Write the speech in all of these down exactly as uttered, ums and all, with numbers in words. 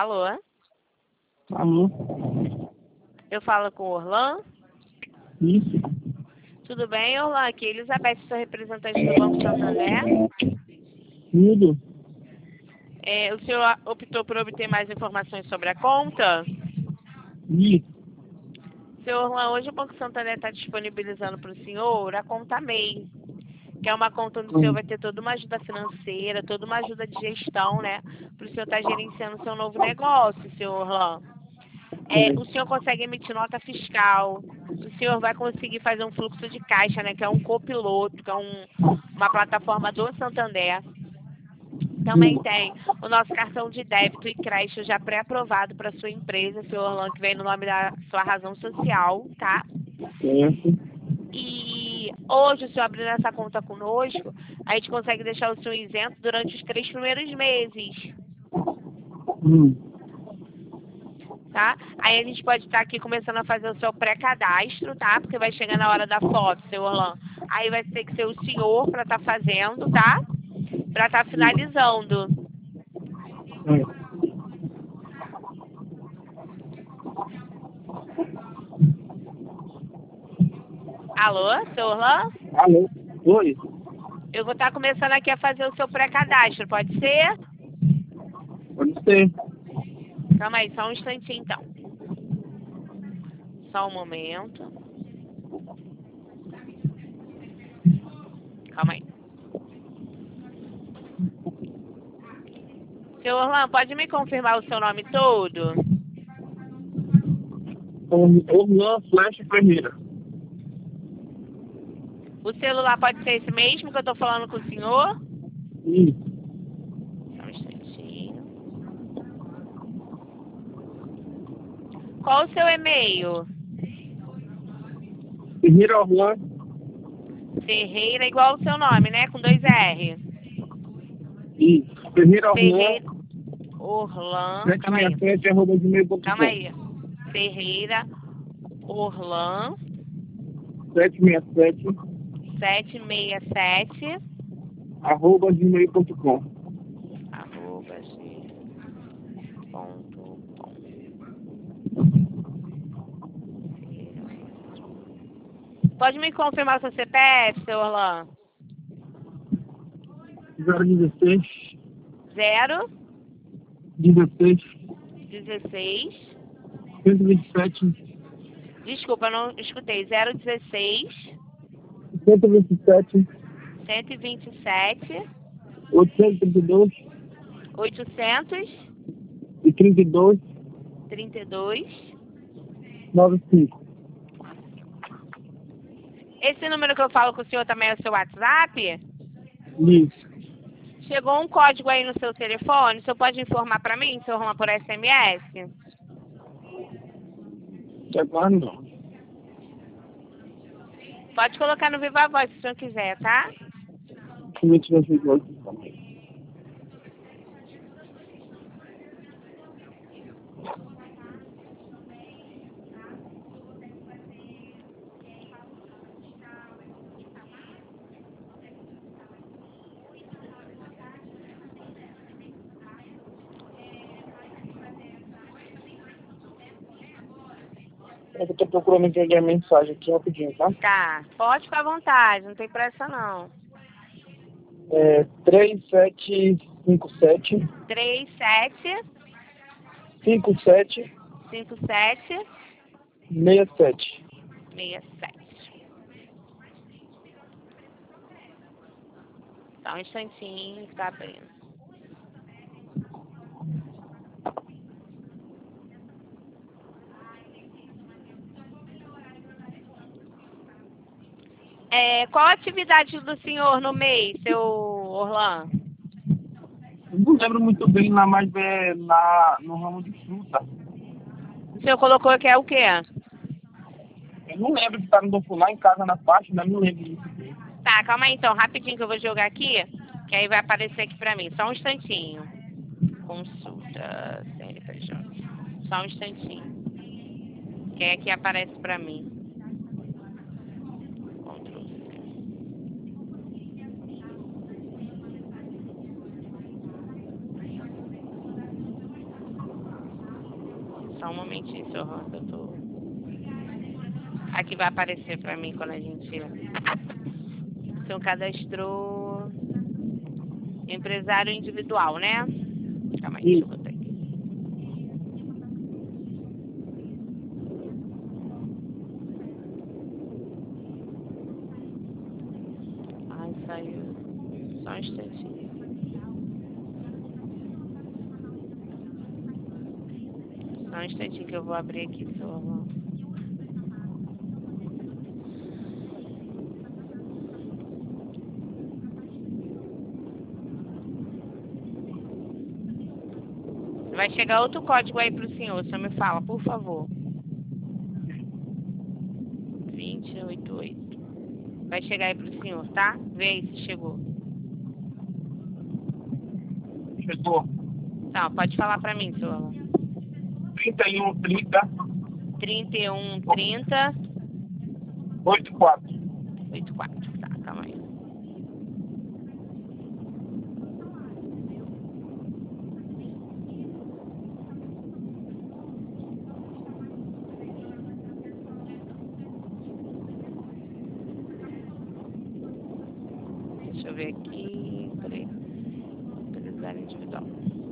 Alô? Alô? Eu falo com o Orlan? Isso. Tudo bem, Orlan? Aqui, Elizabeth, sou representante do Banco Santander. Tudo? É, o senhor optou por obter mais informações sobre a conta? Isso. Senhor Orlan, hoje o Banco Santander está disponibilizando para o senhor a conta M E I, que é uma conta onde o senhor vai ter toda uma ajuda financeira, toda uma ajuda de gestão, né? Para o senhor estar gerenciando o seu novo negócio, senhor Orlan. É, o senhor consegue emitir nota fiscal, o senhor vai conseguir fazer um fluxo de caixa, né? Que é um copiloto, que é um, uma plataforma do Santander. Também tem o nosso cartão de débito e crédito já pré-aprovado para sua empresa, senhor Orlan, que vem no nome da sua razão social, tá? Certo. E hoje, o senhor abrindo essa conta conosco, a gente consegue deixar o senhor isento durante os três primeiros meses, Hum. tá? Aí a gente pode estar aqui começando a fazer o seu pré-cadastro, tá? Porque vai chegar na hora da foto, seu Orlan. Aí vai ter que ser o senhor para estar fazendo, tá? Para estar finalizando. É. Alô, seu Orlan? Alô? Oi? Eu vou estar começando aqui a fazer o seu pré-cadastro, pode ser? Pode ser. Calma aí, só um instantinho então. Só um momento. Calma aí. Seu Orlan, pode me confirmar o seu nome todo? Orlan Flash Ferreira. O celular pode ser esse mesmo que eu tô falando com o senhor? Isso. Só um instantinho. Qual o seu e-mail? Ferreira Orlan. Ferreira, igual o seu nome, né? Com dois R. Isso. Ferreira Ferreira. Orlan. Orlan. Calma aí. sete seis sete arroba gmail ponto com. Calma aí. Ferreira. Orlan. sete seis sete sete seis sete. arroba gmail ponto com. Arroba g ponto com. Pode me confirmar o seu C P F, seu Orlan? zero dezesseis. Zero. dezesseis. Dezesseis. cento e vinte e sete. Desculpa, eu não escutei. Zero dezesseis. cento e vinte e sete. Cento e vinte e sete. oitocentos e trinta e dois. Oitocentos. E trinta e dois. Trinta e dois. noventa e cinco. Esse número que eu falo com o senhor também é o seu WhatsApp? Isso. Chegou um código aí no seu telefone? O senhor pode informar para mim, seu Roma, por S M S? Agora não. Pode colocar no Viva Voz se o senhor quiser, tá? vinte e dois vírgula oito também. Eu tô procurando entender a mensagem aqui rapidinho, tá? Tá. Pode ficar à vontade, não tem pressa não. É três sete cinco sete. Três sete. cinco sete. Cinco sete. seis sete. Seis sete. Só um instantinho que tá abrindo. É, qual a atividade do senhor no mês, seu Orlan? Eu não lembro muito bem lá, mas é na, no ramo de fruta. O senhor colocou que é o quê? Eu não lembro de estar no lá em casa na página, não lembro disso. Tá, calma aí então, rapidinho que eu vou jogar aqui, que aí vai aparecer aqui pra mim. Só um instantinho. Consulta C N P J. Só um instantinho. Que aí aqui aparece pra mim. Ctrl C. Só um momentinho, seu Orlando, que eu tô... Aqui vai aparecer pra mim quando a gente... O senhor cadastrou... Empresário individual, né? Calma aí, deixa eu botar aqui. Ai, saiu. Só um instantinho. Só um instantinho que eu vou abrir aqui, seu Orlando. Vai chegar outro código aí pro senhor, o senhor me fala, por favor. vinte e oito oito. Vai chegar aí pro senhor, tá? Vê aí se chegou. Chegou. Tá, pode falar pra mim, seu Orlando. trinta e um, trinta. trinta e um, trinta. oitenta e quatro. oitenta e quatro, tá, calma aí. Deixa eu ver aqui. Peraí. Empresário individual.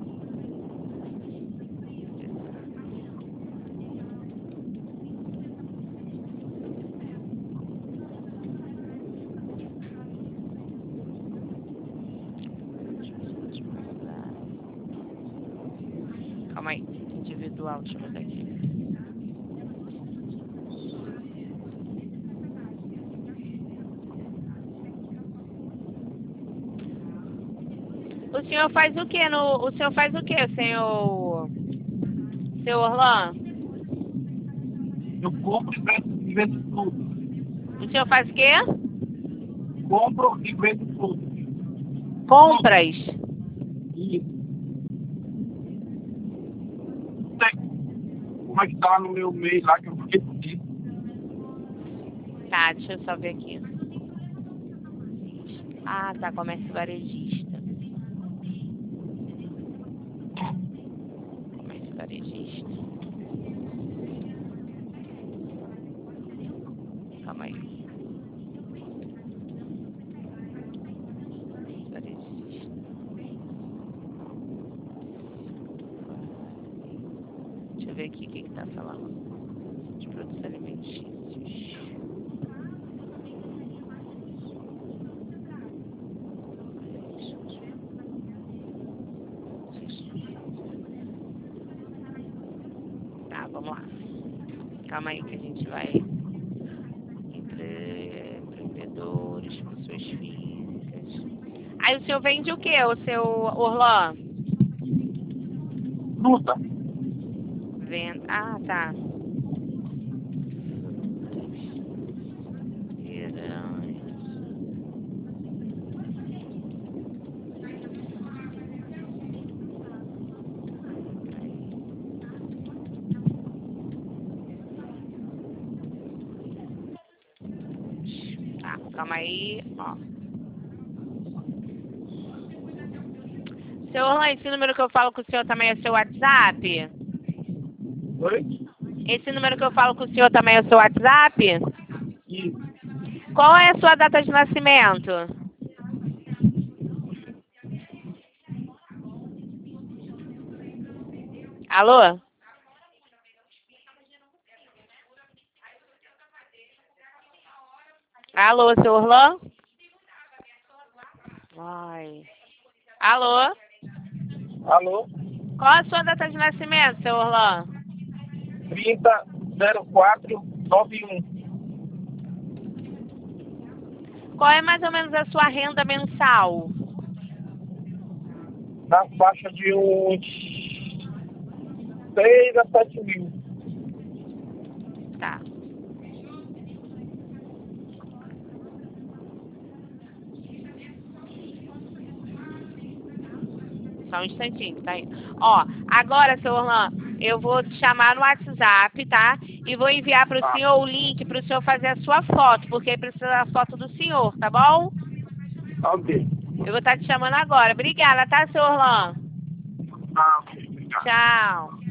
Calma aí. Individual, deixa eu botar aqui. O senhor faz o que no... O senhor faz o que, senhor... Seu Orlando? Eu compro e vendo, e vendo tudo. O senhor faz o quê? Compro e vendo tudo. Compras. Isso. Não sei como é que tá lá no meu e-mail lá que eu fiquei pedindo. Tá, deixa eu só ver aqui. Ah, tá, comércio varejista. Comércio varejista. Calma aí. Varejista. Deixa eu ver aqui o que que tá falando. De produtos alimentícios. Tá, vamos lá. Calma aí que a gente vai... Empre... Empreendedores, pessoas físicas. Aí o senhor vende o quê, o seu Orlando? Fruta. Venda... Ah, tá. Tá, calma aí, ó. Seu Orlando, esse número que eu falo com o senhor também é seu WhatsApp? Oi? Esse número que eu falo com o senhor também é seu WhatsApp? Isso. Qual é a sua data de nascimento? Alô? Alô, seu Orlando? Ai. Alô? Alô? Qual a sua data de nascimento, seu Orlando? trinta zero quatro noventa e um. Qual é mais ou menos a sua renda mensal? Na faixa de uns seis a sete mil. Tá. Só um instantinho, tá aí. Ó, agora, seu Orlando, eu vou te chamar no WhatsApp, tá? E vou enviar para o Tá. senhor o link para o senhor fazer a sua foto, porque precisa da foto do senhor, tá bom? Ok. Eu vou estar te chamando agora. Obrigada, tá, seu Orlando? Ah, ok. Obrigado. Tchau.